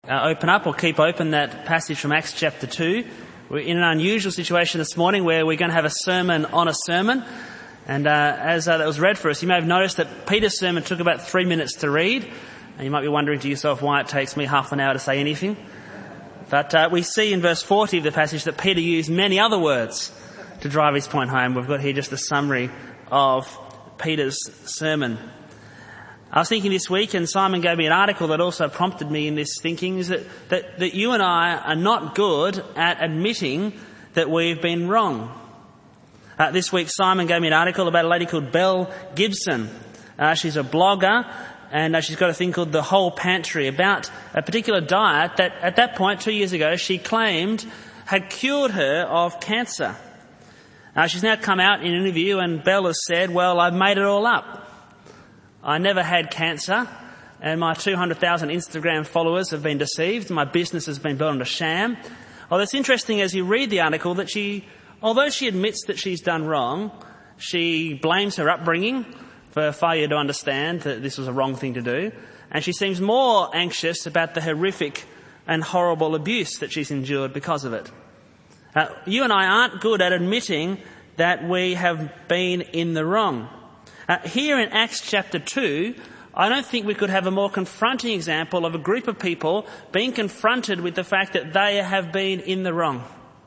Open up or keep open that passage from Acts chapter 2. We're in an unusual situation this morning where we're going to have a sermon on a sermon. And as that was read for us, you may have noticed that Peter's sermon took about 3 minutes to read. And you might be wondering to yourself why it takes me half an hour to say anything. But we see in verse 40 of the passage that Peter used many other words to drive his point home. We've got here just a summary of Peter's sermon. I was thinking this week, and Simon gave me an article that also prompted me in this thinking, is that you and I are not good at admitting that we've been wrong. This week Simon gave me an article about a lady called Belle Gibson. She's a blogger, and she's got a thing called The Whole Pantry, about a particular diet that at that point 2 years ago she claimed had cured her of cancer. She's now come out in an interview and Belle has said, well, I've made it all up. I never had cancer, and my 200,000 Instagram followers have been deceived. My business has been built on a sham. Well, it's interesting as you read the article that although she admits that she's done wrong, she blames her upbringing for failure to understand that this was a wrong thing to do. And she seems more anxious about the horrific and horrible abuse that she's endured because of it. You and I aren't good at admitting that we have been in the wrong. Here in Acts chapter 2, I don't think we could have a more confronting example of a group of people being confronted with the fact that they have been in the wrong.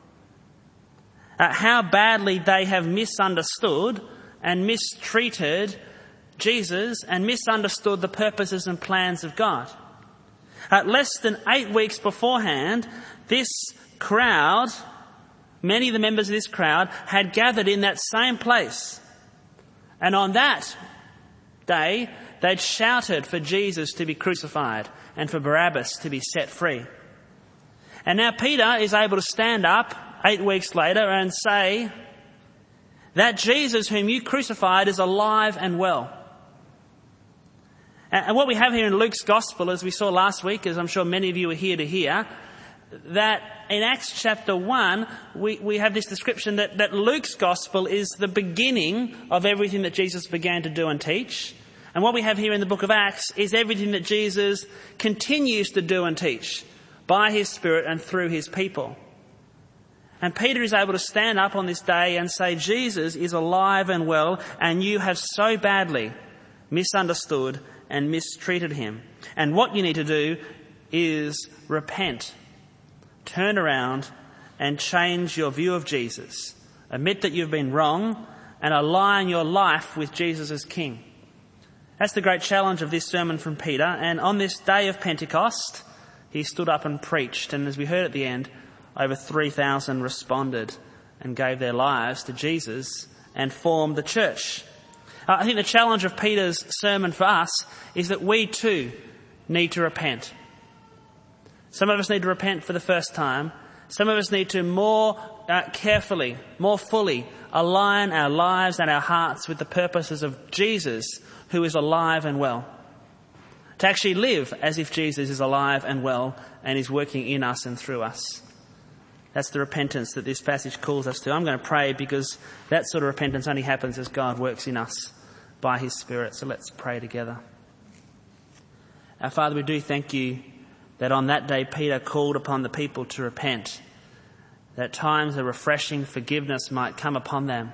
How badly they have misunderstood and mistreated Jesus and misunderstood the purposes and plans of God. Less than 8 weeks beforehand, this crowd, many of the members of this crowd, had gathered in that same place. And on that day, they'd shouted for Jesus to be crucified and for Barabbas to be set free. And now Peter is able to stand up 8 weeks later and say that Jesus whom you crucified is alive and well. And what we have here in Luke's Gospel, as we saw last week, as I'm sure many of you are here to hear, that in Acts chapter 1, we have this description that Luke's Gospel is the beginning of everything that Jesus began to do and teach. And what we have here in the book of Acts is everything that Jesus continues to do and teach by his Spirit and through his people. And Peter is able to stand up on this day and say, Jesus is alive and well, and you have so badly misunderstood and mistreated him. And what you need to do is repent. Turn around and change your view of Jesus. Admit that you've been wrong and align your life with Jesus as King. That's the great challenge of this sermon from Peter. And on this day of Pentecost, he stood up and preached. And as we heard at the end, over 3,000 responded and gave their lives to Jesus and formed the church. I think the challenge of Peter's sermon for us is that we too need to repent. Some of us need to repent for the first time. Some of us need to more carefully, more fully align our lives and our hearts with the purposes of Jesus, who is alive and well. To actually live as if Jesus is alive and well and is working in us and through us. That's the repentance that this passage calls us to. I'm going to pray because that sort of repentance only happens as God works in us by his Spirit. So let's pray together. Our Father, we do thank you that on that day Peter called upon the people to repent, that times of refreshing forgiveness might come upon them.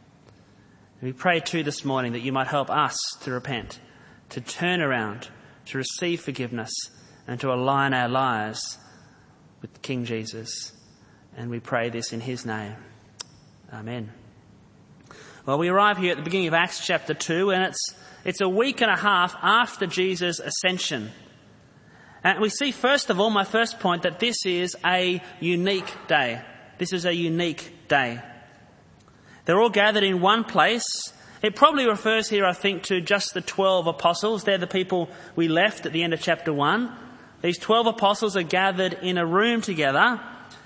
We pray too this morning that you might help us to repent, to turn around, to receive forgiveness and to align our lives with King Jesus. And we pray this in his name. Amen. Well, we arrive here at the beginning of Acts chapter 2, and it's a week and a half after Jesus' ascension. And we see, first of all, my first point, that this is a unique day. This is a unique day. They're all gathered in one place. It probably refers here, I think, to just the 12 apostles. They're the people we left at the end of chapter 1. These 12 apostles are gathered in a room together.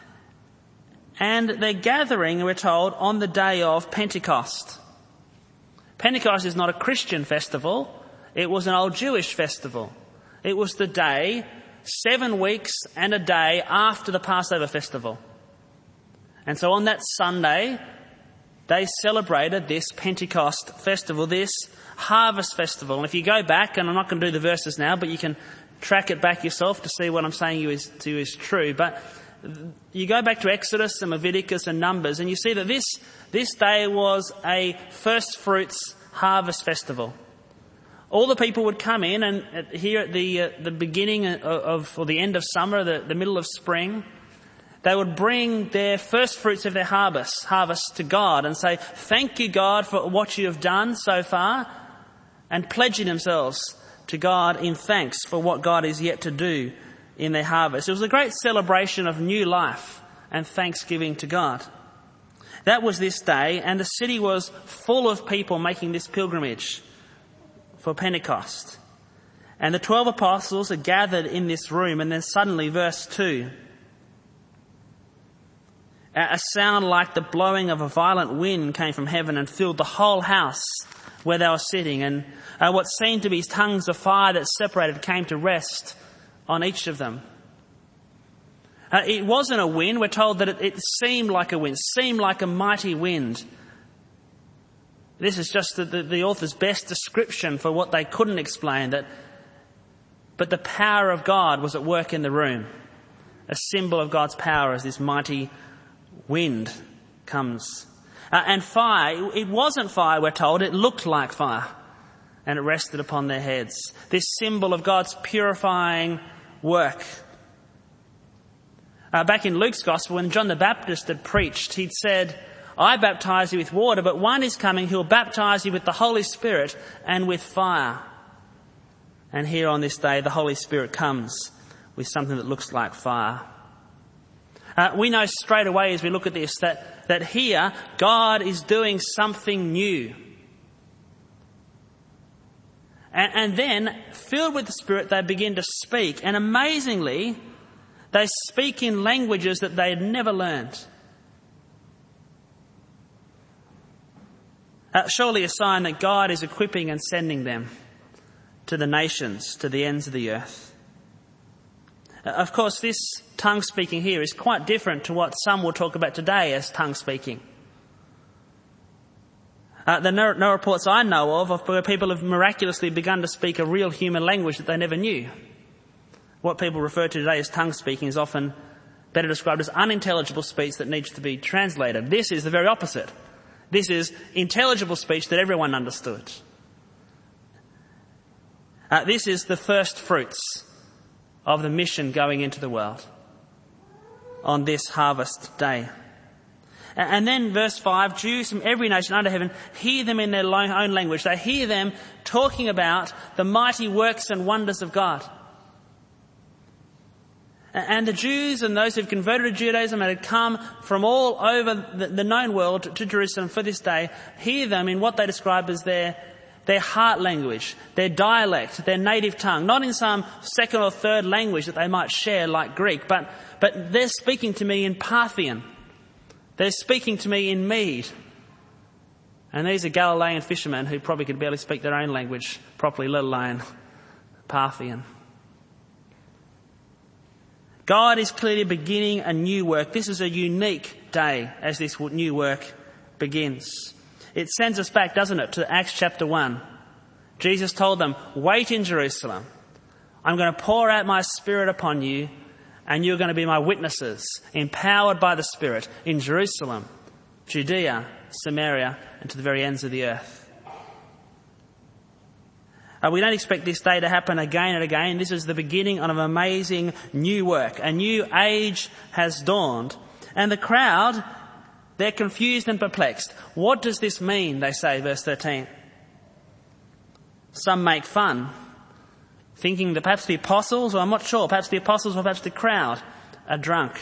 And they're gathering, we're told, on the day of Pentecost. Pentecost is not a Christian festival. It was an old Jewish festival. It was the day, 7 weeks and a day after the Passover festival. And so on that Sunday, they celebrated this Pentecost festival, this harvest festival. And if you go back, and I'm not going to do the verses now, but you can track it back yourself to see what I'm saying to you is true. But you go back to Exodus and Leviticus and Numbers, and you see that this day was a first fruits harvest festival. All the people would come in, and here at the beginning or the end of summer, the middle of spring, they would bring their first fruits of their harvest to God and say, "Thank you, God, for what you have done so far," and pledging themselves to God in thanks for what God is yet to do in their harvest. It was a great celebration of new life and thanksgiving to God. That was this day, and the city was full of people making this pilgrimage for Pentecost. And the 12 apostles are gathered in this room, and then suddenly, verse 2, a sound like the blowing of a violent wind came from heaven and filled the whole house where they were sitting, and what seemed to be tongues of fire that separated came to rest on each of them. It wasn't a wind. We're told that it seemed like a wind, seemed like a mighty wind. This is just the author's best description for what they couldn't explain, but the power of God was at work in the room. A symbol of God's power as this mighty wind comes. And fire, it wasn't fire, we're told, it looked like fire, and it rested upon their heads. This symbol of God's purifying work. Back in Luke's Gospel, when John the Baptist had preached, he'd said, "I baptize you with water, but one is coming who will baptize you with the Holy Spirit and with fire." And here on this day, the Holy Spirit comes with something that looks like fire. We know straight away as we look at this that here God is doing something new. And then, filled with the Spirit, they begin to speak. And amazingly, they speak in languages that they had never learned. Surely a sign that God is equipping and sending them to the nations, to the ends of the earth. Of course, this tongue speaking here is quite different to what some will talk about today as tongue speaking. No reports I know of where people have miraculously begun to speak a real human language that they never knew. What people refer to today as tongue speaking is often better described as unintelligible speech that needs to be translated. This is the very opposite. This is intelligible speech that everyone understood. This is the first fruits of the mission going into the world on this harvest day. And then verse 5, Jews from every nation under heaven hear them in their own language. They hear them talking about the mighty works and wonders of God. And the Jews and those who've converted to Judaism and had come from all over the known world to Jerusalem for this day hear them in what they describe as their heart language, their dialect, their native tongue, not in some second or third language that they might share like Greek, but they're speaking to me in Parthian. They're speaking to me in Mede. And these are Galilean fishermen who probably could barely speak their own language properly, let alone Parthian. God is clearly beginning a new work. This is a unique day as this new work begins. It sends us back, doesn't it, to Acts chapter 1. Jesus told them, "Wait in Jerusalem. I'm going to pour out my Spirit upon you, and you're going to be my witnesses, empowered by the Spirit, in Jerusalem, Judea, Samaria, and to the very ends of the earth." We don't expect this day to happen again and again. This is the beginning of an amazing new work. A new age has dawned. And the crowd, they're confused and perplexed. What does this mean, they say, verse 13. Some make fun, thinking that perhaps the apostles, or I'm not sure, perhaps the apostles or perhaps the crowd are drunk.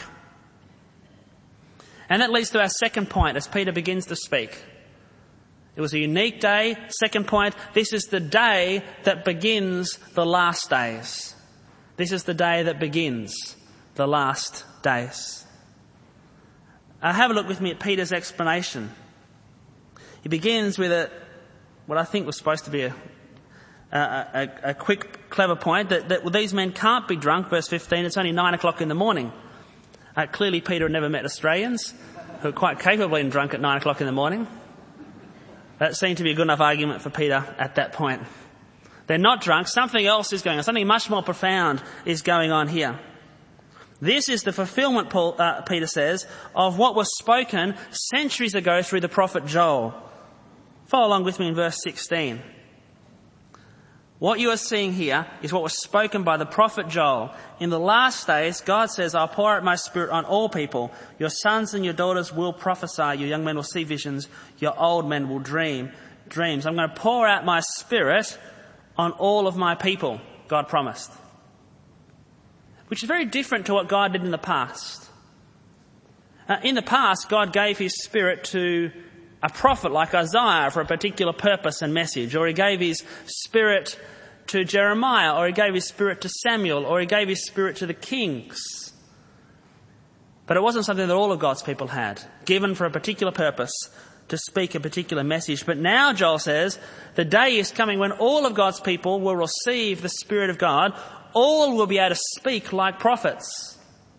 And that leads to our second point as Peter begins to speak. It was a unique day. Second point, this is the day that begins the last days. This is the day that begins the last days. Have a look with me at Peter's explanation. He begins with what I think was supposed to be a quick, clever point that these men can't be drunk. Verse 15, it's only 9 o'clock in the morning. Clearly Peter had never met Australians who are quite capable of being drunk at 9 o'clock in the morning. That seemed to be a good enough argument for Peter at that point. They're not drunk. Something else is going on. Something much more profound is going on here. This is the fulfillment, Peter says, of what was spoken centuries ago through the prophet Joel. Follow along with me in verse 16. What you are seeing here is what was spoken by the prophet Joel. In the last days, God says, I'll pour out my Spirit on all people. Your sons and your daughters will prophesy. Your young men will see visions. Your old men will dream dreams. I'm going to pour out my Spirit on all of my people, God promised. Which is very different to what God did in the past. In the past, God gave his Spirit to a prophet like Isaiah for a particular purpose and message, or he gave his Spirit to Jeremiah, or he gave his Spirit to Samuel, or he gave his Spirit to the kings. But it wasn't something that all of God's people had, given for a particular purpose to speak a particular message. But now, Joel says, the day is coming when all of God's people will receive the Spirit of God. All will be able to speak like prophets.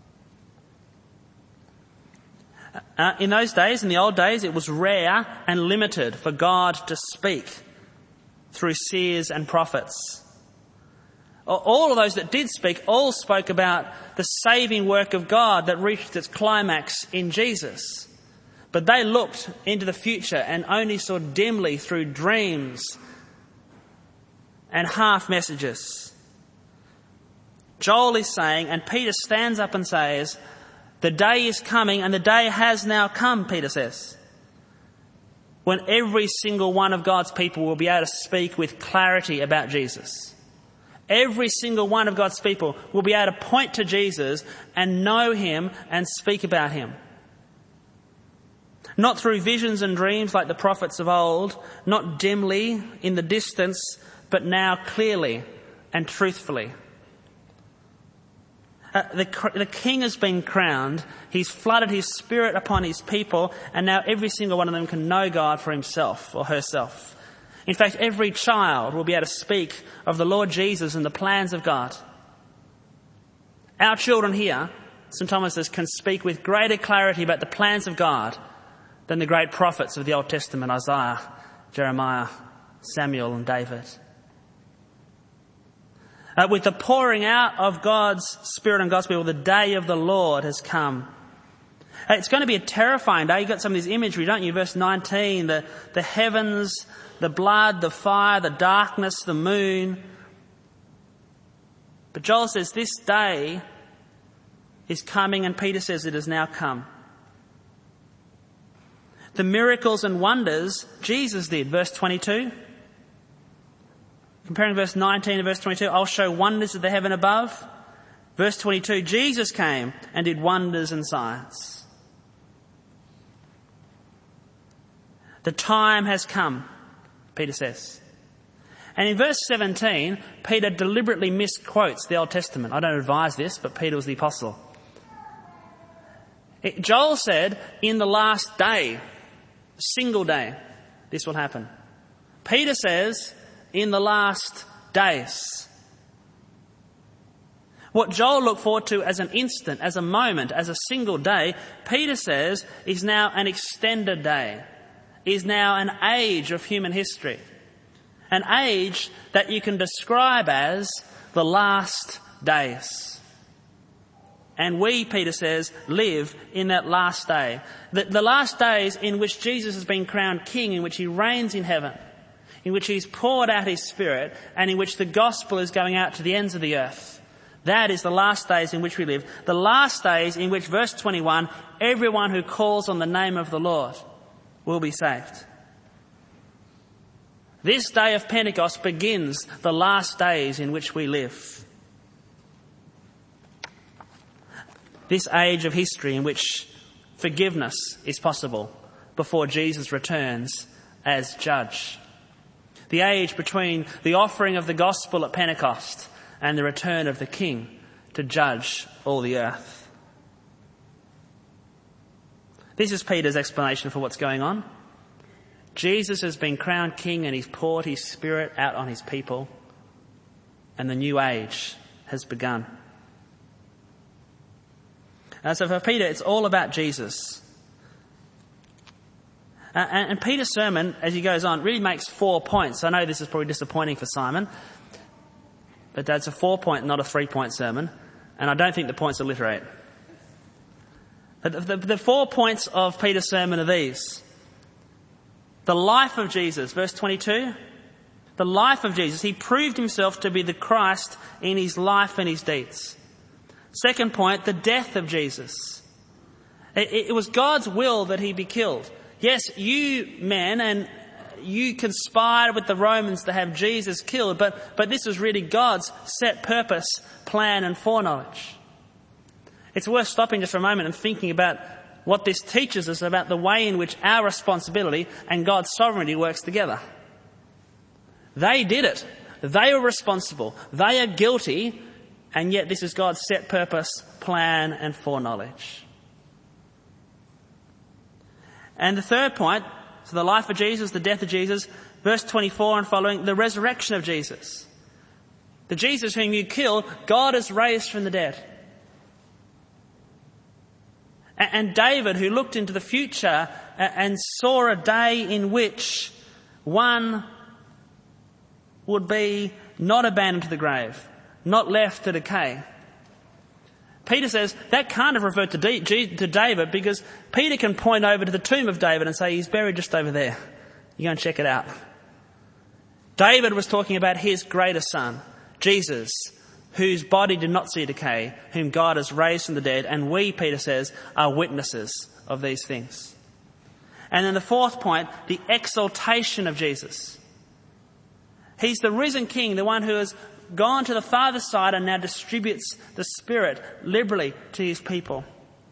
In those days, in the old days, it was rare and limited for God to speak through seers and prophets. All of those that did speak all spoke about the saving work of God that reached its climax in Jesus. But they looked into the future and only saw dimly through dreams and half messages. Joel is saying, and Peter stands up and says, the day is coming, and the day has now come, Peter says, when every single one of God's people will be able to speak with clarity about Jesus. Every single one of God's people will be able to point to Jesus and know him and speak about him. Not through visions and dreams like the prophets of old, not dimly in the distance, but now clearly and truthfully. The king has been crowned. He's flooded his Spirit upon his people, and now every single one of them can know God for himself or herself. In fact, every child will be able to speak of the Lord Jesus and the plans of God. Our children here, St. Thomas says, can speak with greater clarity about the plans of God than the great prophets of the Old Testament, Isaiah, Jeremiah, Samuel and David. With the pouring out of God's Spirit on God's people, the day of the Lord has come. It's going to be a terrifying day. You've got some of this imagery, don't you? Verse 19, the heavens, the blood, the fire, the darkness, the moon. But Joel says this day is coming, and Peter says it has now come. The miracles and wonders Jesus did, verse 22. Comparing verse 19 to verse 22, I'll show wonders of the heaven above. Verse 22, Jesus came and did wonders and signs. The time has come, Peter says. And in verse 17, Peter deliberately misquotes the Old Testament. I don't advise this, but Peter was the apostle. Joel said, in the last day, single day, this will happen. Peter says, in the last days. What Joel looked forward to as an instant, as a moment, as a single day, Peter says is now an extended day, is now an age of human history. An age that you can describe as the last days. And we, Peter says, live in that last day. The last days in which Jesus has been crowned king, in which he reigns in heaven, in which he's poured out his Spirit, and in which the gospel is going out to the ends of the earth. That is the last days in which we live. The last days in which, verse 21, everyone who calls on the name of the Lord will be saved. This day of Pentecost begins the last days in which we live. This age of history in which forgiveness is possible before Jesus returns as judge. The age between the offering of the gospel at Pentecost and the return of the King to judge all the earth. This is Peter's explanation for what's going on. Jesus has been crowned King and he's poured his Spirit out on his people, and the new age has begun. So for Peter, it's all about Jesus. And Peter's sermon, as he goes on, really makes 4 points. I know this is probably disappointing for Simon. But that's a 4-point, not a 3-point sermon. And I don't think the points alliterate. But the 4 points of Peter's sermon are these. The life of Jesus, verse 22. The life of Jesus. He proved himself to be the Christ in his life and his deeds. Second point, the death of Jesus. It was God's will that he be killed. Yes, you men and you conspired with the Romans to have Jesus killed, but this was really God's set purpose, plan and foreknowledge. It's worth stopping just for a moment and thinking about what this teaches us about the way in which our responsibility and God's sovereignty works together. They did it. They were responsible. They are guilty, and yet this is God's set purpose, plan and foreknowledge. And the third point, so the life of Jesus, the death of Jesus, verse 24 and following, the resurrection of Jesus. The Jesus whom you killed, God has raised from the dead. And David, who looked into the future and saw a day in which one would be not abandoned to the grave, not left to decay. Peter says that can't have referred to David, because Peter can point over to the tomb of David and say he's buried just over there. You go and check it out. David was talking about his greater son, Jesus, whose body did not see decay, whom God has raised from the dead, and we, Peter says, are witnesses of these things. And then the fourth point, the exaltation of Jesus. He's the risen King, the one who has gone to the Father's side and now distributes the Spirit liberally to his people.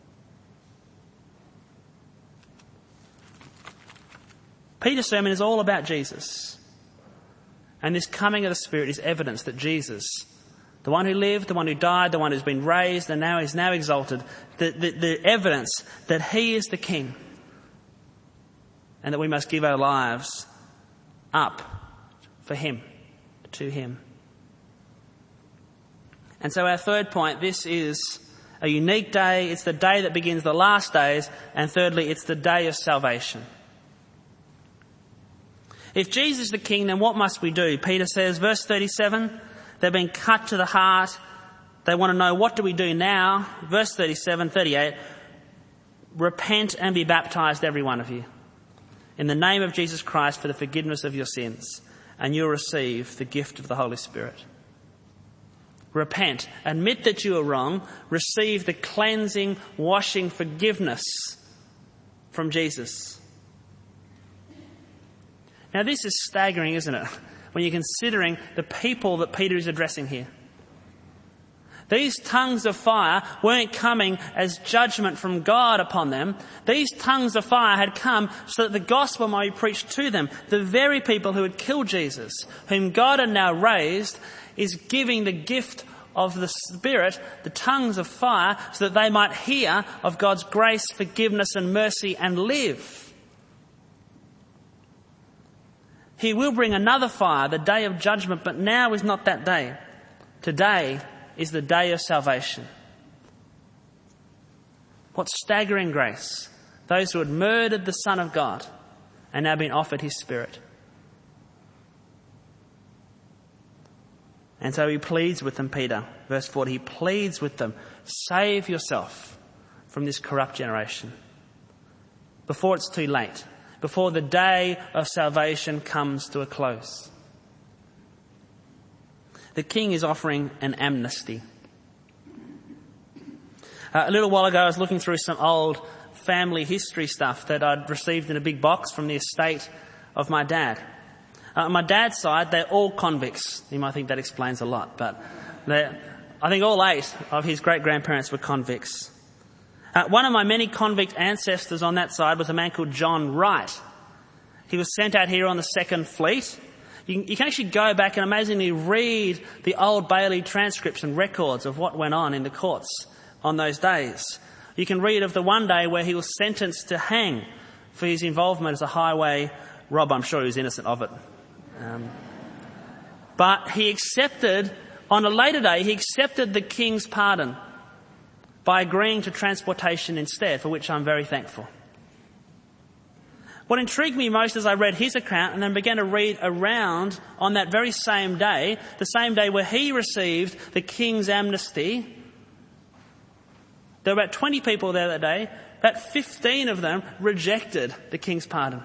Peter's sermon is all about Jesus. And this coming of the Spirit is evidence that Jesus, the one who lived, the one who died, the one who's been raised and now is now exalted, the evidence that he is the King and that we must give our lives up for him, to him. And so our third point, this is a unique day. It's the day that begins the last days. And thirdly, it's the day of salvation. If Jesus is the King, then what must we do? Peter says, verse 37, they've been cut to the heart. They want to know, what do we do now? Verse 37, 38, repent and be baptized, every one of you, in the name of Jesus Christ for the forgiveness of your sins, and you'll receive the gift of the Holy Spirit. Repent. Admit that you are wrong. Receive the cleansing, washing forgiveness from Jesus. Now this is staggering, isn't it? When you're considering the people that Peter is addressing here. These tongues of fire weren't coming as judgment from God upon them. These tongues of fire had come so that the gospel might be preached to them. The very people who had killed Jesus, whom God had now raised, is giving the gift of the Spirit, the tongues of fire, so that they might hear of God's grace, forgiveness and mercy and live. He will bring another fire, the day of judgment, but now is not that day. Today is the day of salvation. What staggering grace. Those who had murdered the Son of God and now been offered his Spirit. And so he pleads with them, Peter, verse 40, he pleads with them, save yourself from this corrupt generation before it's too late, before the day of salvation comes to a close. The King is offering an amnesty. A little while ago I was looking through some old family history stuff that I'd received in a big box from the estate of my dad. On my dad's side, they're all convicts. You might think that explains a lot, but I think all 8 of his great-grandparents were convicts. One of my many convict ancestors on that side was a man called John Wright. He was sent out here on the 2nd Fleet. You can actually go back and amazingly read the Old Bailey transcripts and records of what went on in the courts on those days. You can read of the one day where he was sentenced to hang for his involvement as a highway robber. I'm sure he was innocent of it. But he accepted, on a later day, he accepted the King's pardon by agreeing to transportation instead, for which I'm very thankful. What intrigued me most as I read his account and then began to read around on that very same day, the same day where he received the king's amnesty, there were about 20 people there that day. About 15 of them rejected the king's pardon.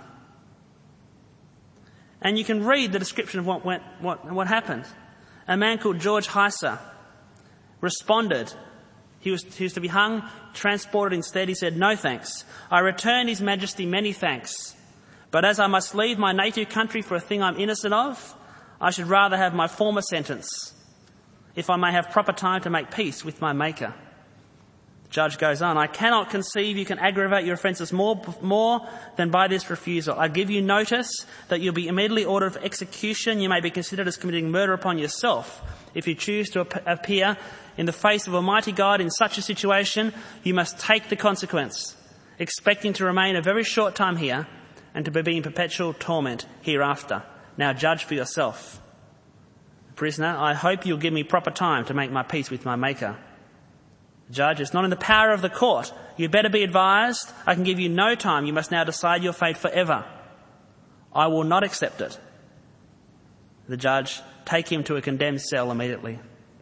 And you can read the description of what happened. A man called George Heiser responded. He was to be hung, transported instead. He said, "No thanks. I return His Majesty many thanks. But as I must leave my native country for a thing I'm innocent of, I should rather have my former sentence, if I may have proper time to make peace with my Maker." The judge goes on, "I cannot conceive you can aggravate your offences more than by this refusal. I give you notice that you'll be immediately ordered for execution. You may be considered as committing murder upon yourself. If you choose to appear in the face of Almighty God in such a situation, you must take the consequence, expecting to remain a very short time here and to be in perpetual torment hereafter. Now judge for yourself. Prisoner, I hope you'll give me proper time to make my peace with my Maker." Judge, "It's not in the power of the court. You better be advised. I can give you no time. You must now decide your fate forever." "I will not accept it." The judge, "Take him to a condemned cell immediately."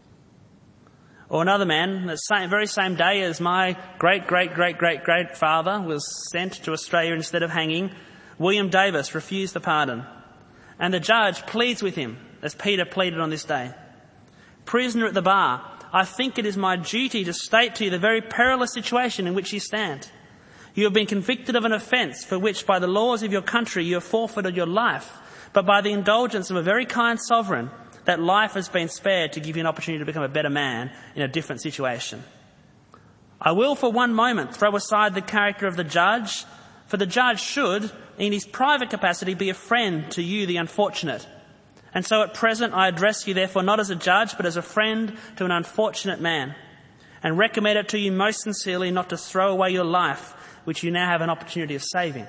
Or another man, the very same day as my great-great-great-great-great-father was sent to Australia instead of hanging, William Davis refused the pardon. And the judge pleads with him, as Peter pleaded on this day. "Prisoner at the bar, I think it is my duty to state to you the very perilous situation in which you stand. You have been convicted of an offence for which, by the laws of your country, you have forfeited your life, but by the indulgence of a very kind sovereign, that life has been spared to give you an opportunity to become a better man in a different situation. I will for one moment throw aside the character of the judge, for the judge should, in his private capacity, be a friend to you, the unfortunate. And so at present I address you therefore not as a judge, but as a friend to an unfortunate man, and recommend it to you most sincerely not to throw away your life, which you now have an opportunity of saving.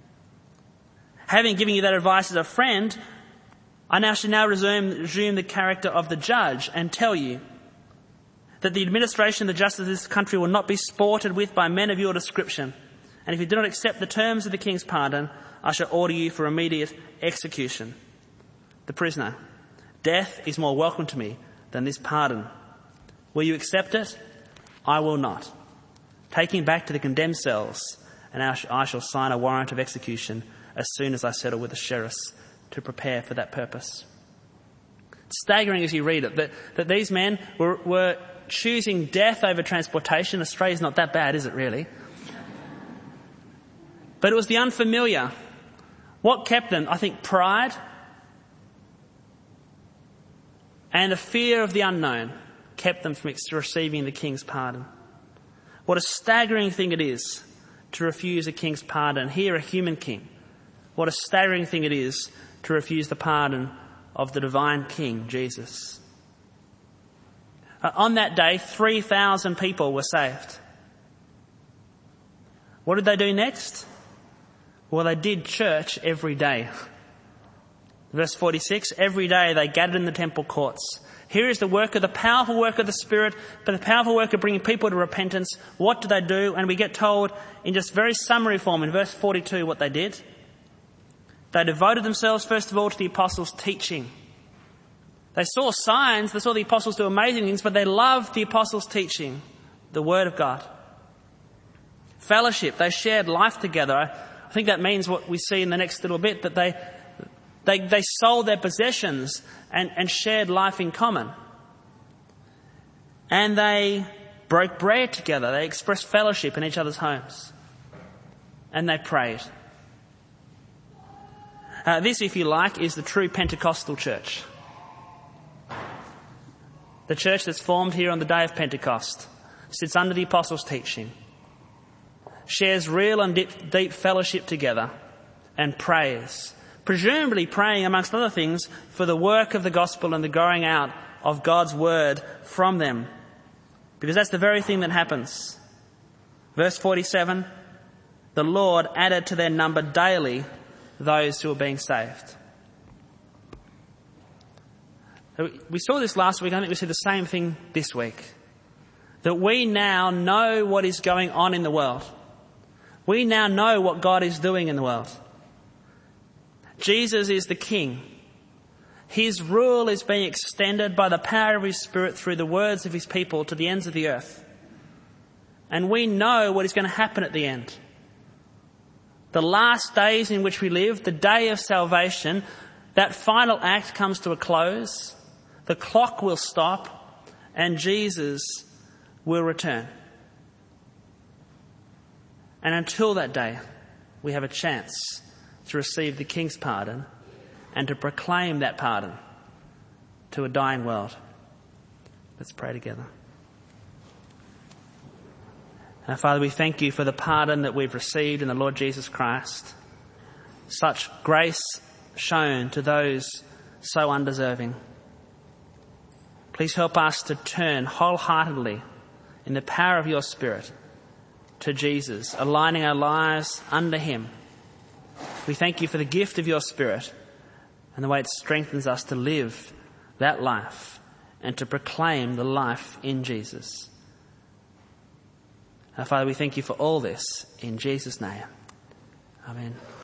Having given you that advice as a friend, I should now resume the character of the judge and tell you that the administration of the justice of this country will not be sported with by men of your description. And if you do not accept the terms of the king's pardon, I shall order you for immediate execution." The prisoner, "Death is more welcome to me than this pardon. Will you accept it? I will not. Take him back to the condemned cells, and I shall sign a warrant of execution as soon as I settle with the sheriffs to prepare for that purpose." It's staggering as you read it that these men were choosing death over transportation. Australia's not that bad, is it really? But it was the unfamiliar. What kept them? I think pride and a fear of the unknown kept them from receiving the king's pardon. What a staggering thing it is to refuse a king's pardon. Here, a human king. What a staggering thing it is to refuse the pardon of the divine King, Jesus. On that day, 3,000 people were saved. What did they do next? Well, they did church every day. Verse 46, every day they gathered in the temple courts. Here is the powerful work of the Spirit, but the powerful work of bringing people to repentance. What do they do? And we get told in just very summary form in verse 42 what they did. They devoted themselves, first of all, to the apostles' teaching. They saw signs, they saw the apostles do amazing things, but they loved the apostles' teaching, the Word of God. Fellowship, they shared life together. I think that means what we see in the next little bit, that they sold their possessions and shared life in common. And they broke bread together. They expressed fellowship in each other's homes. And they prayed. This, if you like, is the true Pentecostal church. The church that's formed here on the day of Pentecost sits under the apostles' teaching, shares real and deep fellowship together, and prays. Presumably praying, amongst other things, for the work of the gospel and the going out of God's word from them. Because that's the very thing that happens. Verse 47, the Lord added to their number daily those who were being saved. We saw this last week. I think we see the same thing this week. That we now know what is going on in the world. We now know what God is doing in the world. Jesus is the King. His rule is being extended by the power of his Spirit through the words of his people to the ends of the earth. And we know what is going to happen at the end. The last days in which we live, the day of salvation, that final act comes to a close. The clock will stop and Jesus will return. And until that day, we have a chance to receive the King's pardon and to proclaim that pardon to a dying world. Let's pray together. Now, Father, we thank you for the pardon that we've received in the Lord Jesus Christ. Such grace shown to those so undeserving. Please help us to turn wholeheartedly in the power of your Spirit to Jesus, aligning our lives under him. We thank you for the gift of your Spirit and the way it strengthens us to live that life and to proclaim the life in Jesus. Father, we thank you for all this in Jesus' name. Amen.